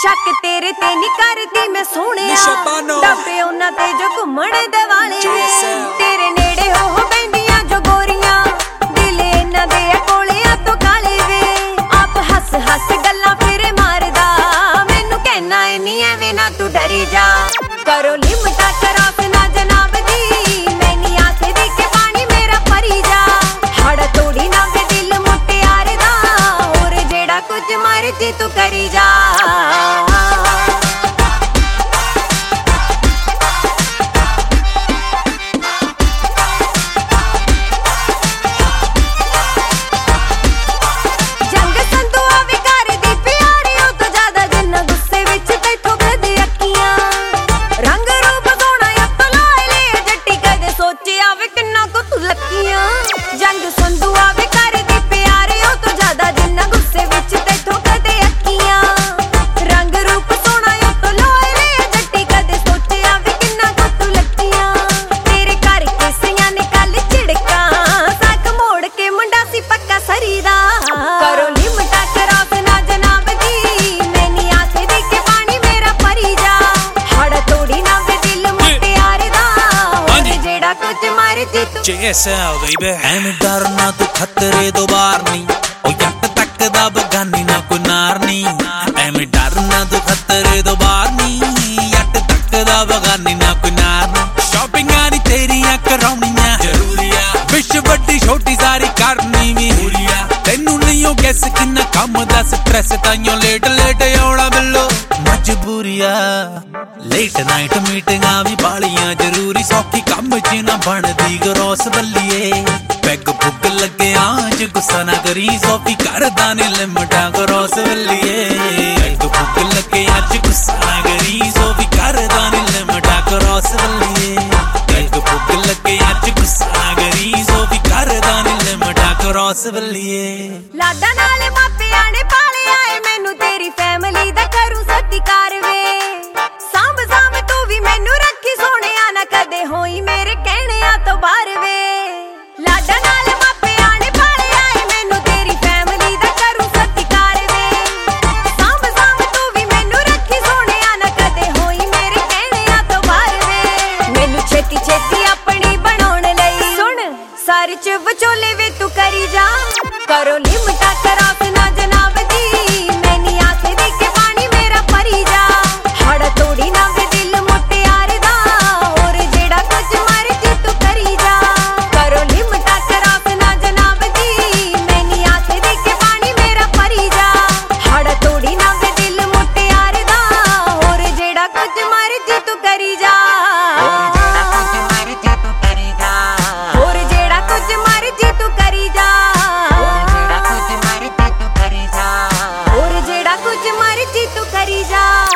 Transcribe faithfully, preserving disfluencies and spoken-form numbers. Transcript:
शक तेरे ते नहीं करदी मैं सोहणिया डब्बे उन्हां ते जो घुम्मण दे वाले तेरे नेड़े हो बैंदियां जो गोरियां दिल इन्हां दे कोलियां तो काले वे आप हस हस गल्लां फिर मारदा मैनू कहना नहीं एवें ना तू डरी जा करो लिमटा क्रॉस ना जनाब दी मैं नहीं आखदी के पानी मेरा भरी जा हड़ तोड़ी ना वे दिल मुटियार दा और जेड़ा कुछ मर्जी तू करी जा जंग संधू आवे कर दी प्यारे हो तो ज्यादा जिन्ना गुस्से विच तैथों कदे अक्कियां रंग रूप सोना हो तो लोए जट्टी कदे सोचे आवे किन्ना को तू लक्कियां तेरे घर किसियां ने कल झिड़का साक मोड़ के मुंडा सी पक्का सरीदा करो लिमटा क्रॉस ना जनाब दी मैं नहीं आखदी के पानी मेरा भरी जा हड़ तोड़ी ना वे दिल मुटियार दा और जेड़ा कुछ मर्जी तू J S L baby ਐਵੇਂ ਡਰਨਾ ਤੂੰ ਖਤਰੇ ਤੋਂ ਬਾਹਰ ਨਹੀਂ ਉਹ ਜੱਟ ਤੱਕ ਦਾ ਬਗਾਨੀ ਨਾ ਕੋਈ ਨਾਰ ਨਹੀਂ ਐਵੇਂ ਡਰਨਾ ਤੂੰ ਖਤਰੇ ਤੋਂ ਬਾਹਰ ਨਹੀਂ ਜੱਟ ਤੱਕ ਦਾ ਬਗਾਨੀ ਨਾ ਕੋਈ ਨਾਰ ਨਹੀਂ ਸ਼ਾਪਿੰਗਾਂ ਨਹੀਂ ਤੇਰੀਆਂ ਕਰਾਉਣੀਆਂ ਜ਼ਰੂਰੀ ਆ ਵਿਸ਼ ਵੱਡੀ ਛੋਟੀ ਸਾਰੀ ਕਰਨੀ ਵੀ ਪੂਰੀ ਆ ਤੈਨੂੰ ਨਹੀਂ ਉਹ ਗੈਸ ਕਿੰਨਾ ਕੰਮ ਦਾ ਸਟ੍ਰੈਸ ਤਾਈਓ ਲੇਟ ਲੇਟ ਆਉਣਾ ਬਿੱਲੋ ਮਜਬੂਰੀ ਆ ਲੇਟ ਨਾਈਟ ਮੀਟਿੰਗਾਂ ਵੀ ਬਾਲੀਆਂ ਜ਼ਰੂਰੀ ਸੌਖੀ ਕੰਮ ਚ ਨਾ ਬਣਦੀ ਗਰੋਸ ਬੱਲੀਏ ਪੈਗ ਭੁੱਗ ਲੱਗਿਆ ਅੱਜ ਗੁੱਸਾ ਨਾ ਕਰੀ ਸੋਫੀ ਕਰਦਾ ਨੇ ਲਿਮਟਾਂ ਗਰੋਸ ਬੱਲੀਏ ਪੈਗ ਭੁੱਗ ਲੱਗਿਆ ਅੱਜ ਗੁੱਸਾ ਨਾ ਕਰੀ ਸੋਫੀ ਕਰਦਾ ਨੇ ਲਿਮਟਾਂ ਗਰੋਸ ਬੱਲੀਏ ਪੈਗ ਭੁੱਗ ਲੱਗਿਆ ਅੱਜ ਗੁੱਸਾ ਨਾ ਕਰੀ ਸੋਫੀ ਕਰਦਾ ਨੇ ਲਿਮਟਾਂ ਗਰੋਸ ਬੱਲੀਏ ਲਾਡਾ ਨਾਲੇ ਮਾਪਿਆਂ ਨੇ ਪਾਲਿਆ ਏ ਮੈਨੂੰ ਤੇਰੀ ਫੈਮਿਲੀ ਦਾ ਕਰੂ ਸਤਿਕਾਰ ਵੇ ਸਾਂਭ ਸਾਂਭ ਤੂੰ ਵੀ ਮੈਨੂੰ ਰੱਖੀ ਸੋਹਣਿਆ ਨਾ ਕਦੇ ਹੋਈ ਮੇਰੇ ਕਹਿਣਿਆਂ ਤੋਂ ਬਾਹਰ ਵੇ ਲਾਡਾ ਨਾਲੇ ਮਾਪਿਆਂ ਨੇ ਪਾਲਿਆ ਏ ਮੈਨੂੰ ਤੇਰੀ ਫੈਮਿਲੀ ਦਾ ਕਰੂ ਸਤਿਕਾਰ ਵੇ ਸਾਂਭ ਸਾਂਭ ਤੂੰ ਵੀ ਮੈਨੂੰ ਰੱਖੀ ਸੋਹਣਿਆ ਨਾ ਕਦੇ ਹੋਈ ਮੇਰੇ ਕਹਿਣਿਆਂ ਤੋਂ ਬਾਹਰ ਵੇ ਮੈਨੂੰ ਛੇਤੀ ਛੇਤੀ ਆਪਣੀ ਬਣਾਉਣ ਲਈ ਸੁਣ ਸਾਰੀ ਚ ਵਿਚੋਲੇ ਵੇ ਤੂੰ ਕਰੀ ਜਾ करो लिमटा क्रॉस ना जनाब दी मैं नहीं आखदी के पानी मेरा भरी जा हड़ तोड़ी ना वे दिल मुटियार दा और जेड़ा कुछ मर्जी तू करी जा करो लिमटा क्रॉस ना जनाब दी मैं नहीं आखदी के पानी मेरा भरी जा हड़ तोड़ी ना वे दिल मुटियार दा और जेड़ा कुछ मर्जी तू करी जा और जेड़ा कुछ मर्जी तू करी जा और जेड़ा कुछ मर्जी तू करी जा